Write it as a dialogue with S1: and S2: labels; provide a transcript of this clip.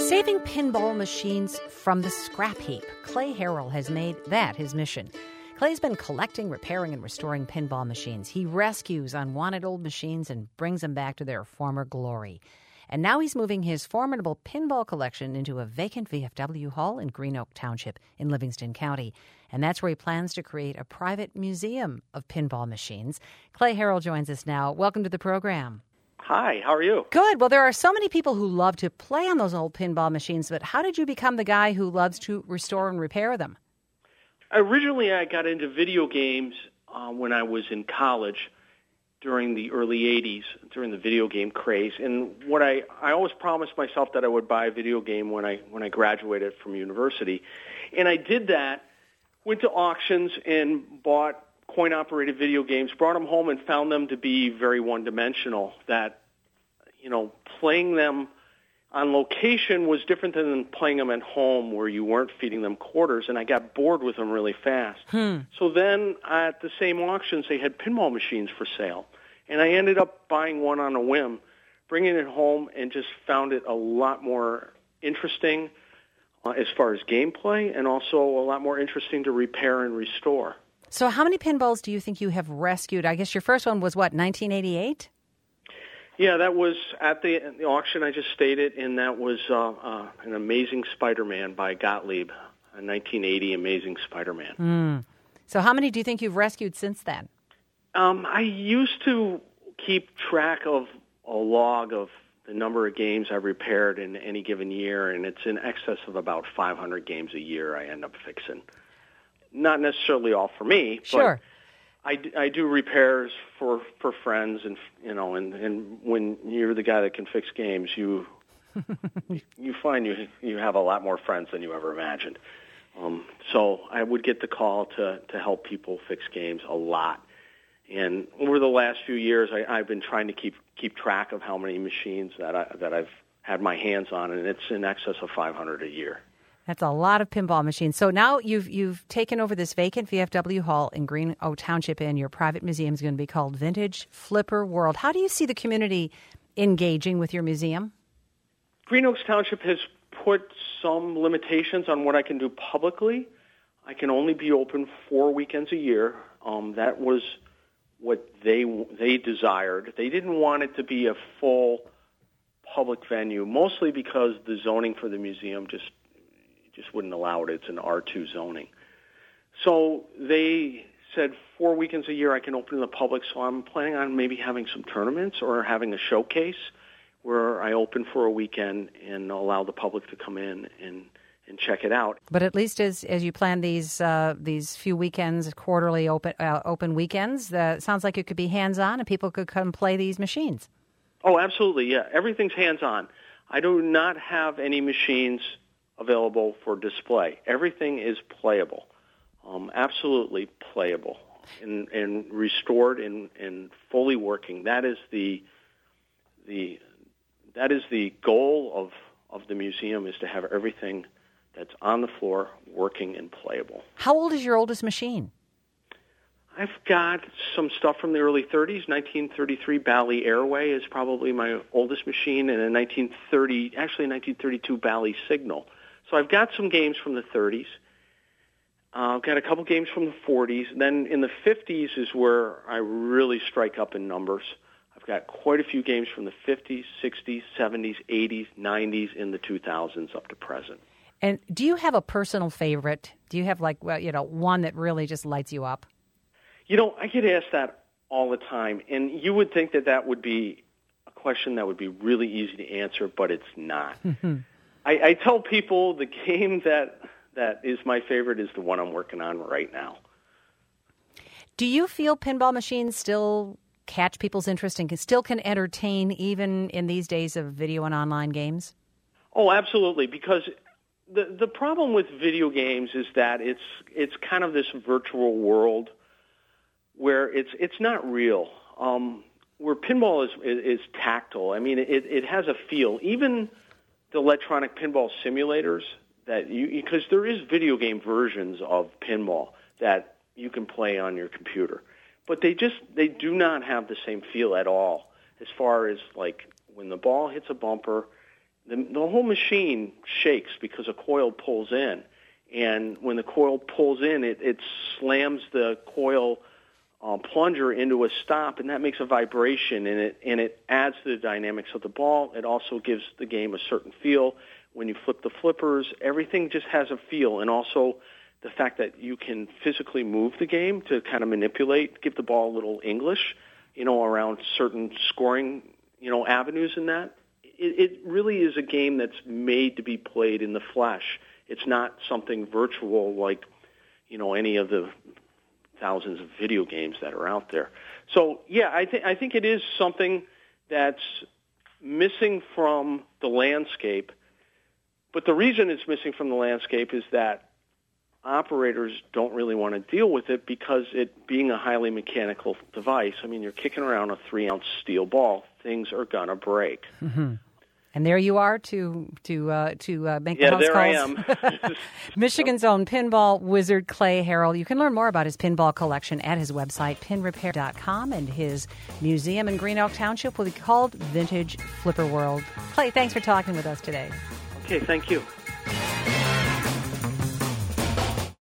S1: Saving pinball machines from the scrap heap. Clay Harrell has made that his mission. Clay's been collecting, repairing, and restoring pinball machines. He rescues unwanted old machines and brings them back to their former glory. And now he's moving his formidable pinball collection into a vacant VFW hall in Green Oak Township in Livingston County. And that's where he plans to create a private museum of pinball machines. Clay Harrell joins us now. Welcome to the program.
S2: Hi, how are you?
S1: Good. Well, there are so many people who love to play on those old pinball machines, but how did you become the guy who loves to restore and repair them?
S2: Originally, I got into video games when I was in college during the early 80s, during the video game craze. And what I always promised myself that I would buy a video game when I graduated from university. And I did that, went to auctions and bought coin-operated video games, brought them home and found them to be very one-dimensional, that, playing them on location was different than playing them at home where you weren't feeding them quarters, and I got bored with them really fast. So then at the same auctions, they had pinball machines for sale, and I ended up buying one on a whim, bringing it home, and just found it a lot more interesting as far as gameplay, and also a lot more interesting to repair and restore.
S1: So how many pinballs do you think you have rescued? I guess your first one was, 1988?
S2: Yeah, that was at the auction I just stated, and that was an Amazing Spider-Man by Gottlieb, a 1980 Amazing Spider-Man.
S1: So how many do you think you've rescued since then?
S2: I used to keep track of a log of the number of games I've repaired in any given year, and it's in excess of about 500 games a year I end up fixing. Not necessarily all for me,
S1: Sure.
S2: but I do repairs for friends, and and when you're the guy that can fix games, you find you have a lot more friends than you ever imagined. So I would get the call to help people fix games a lot, and over the last few years, I've been trying to keep track of how many machines that I've had my hands on, and it's in excess of 500 a year.
S1: That's a lot of pinball machines. So now you've taken over this vacant VFW hall in Green Oak Township, and your private museum is going to be called Vintage Flipper World. How do you see the community engaging with your museum?
S2: Green Oaks Township has put some limitations on what I can do publicly. I can only be open 4 weekends a year. That was what they desired. They didn't want it to be a full public venue, mostly because the zoning for the museum just wouldn't allow it. It's an R2 zoning. So they said 4 weekends a year I can open to the public, so I'm planning on maybe having some tournaments or having a showcase where I open for a weekend and allow the public to come in and check it out.
S1: But at least as you plan these few weekends, quarterly open weekends, it sounds like it could be hands-on and people could come play these machines.
S2: Oh, absolutely, yeah. Everything's hands-on. I do not have any machines available for display. Everything is playable, absolutely playable, and restored and fully working. That is the goal of the museum, is to have everything that's on the floor working and playable. How
S1: old is your oldest machine?
S2: I've got some stuff from the early 30s. 1933 Bally Airway is probably my oldest machine, and a 1932 Bally Signal. So I've got some games from the 30s. I've got a couple games from the 40s. Then in the 50s is where I really strike up in numbers. I've got quite a few games from the 50s, 60s, 70s, 80s, 90s, in the 2000s up to present.
S1: And do you have a personal favorite? Do you have one that really just lights you up?
S2: I get asked that all the time, and you would think that would be a question that would be really easy to answer, but it's not. I tell people the game that is my favorite is the one I'm working on right now.
S1: Do you feel pinball machines still catch people's interest and still can entertain even in these days of video and online games?
S2: Oh, absolutely, because the problem with video games is that it's kind of this virtual world where it's not real. Where pinball is tactile. I mean, it has a feel. Even the electronic pinball simulators because there is video game versions of pinball that you can play on your computer, but they do not have the same feel at all as far as like when the ball hits a bumper the whole machine shakes because a coil pulls in. And when the coil pulls in, it slams the coil plunger into a stop, and that makes a vibration, and it adds to the dynamics of the ball. It also gives the game a certain feel. When you flip the flippers, everything just has a feel, and also the fact that you can physically move the game to kind of manipulate, give the ball a little English, around certain scoring, avenues in that. It really is a game that's made to be played in the flesh. It's not something virtual like, any of the thousands of video games that are out there. So, yeah, I think it is something that's missing from the landscape. But the reason it's missing from the landscape is that operators don't really want to deal with it because it being a highly mechanical device, I mean, you're kicking around a 3-ounce steel ball. Things are going to break.
S1: Mm-hmm. And there you are to make the house calls.
S2: I am.
S1: Michigan's own pinball wizard Clay Harrell. You can learn more about his pinball collection at his website, pinrepair.com, and his museum in Green Oak Township will be called Vintage Flipper World. Clay, thanks for talking with us today.
S2: Okay, thank you.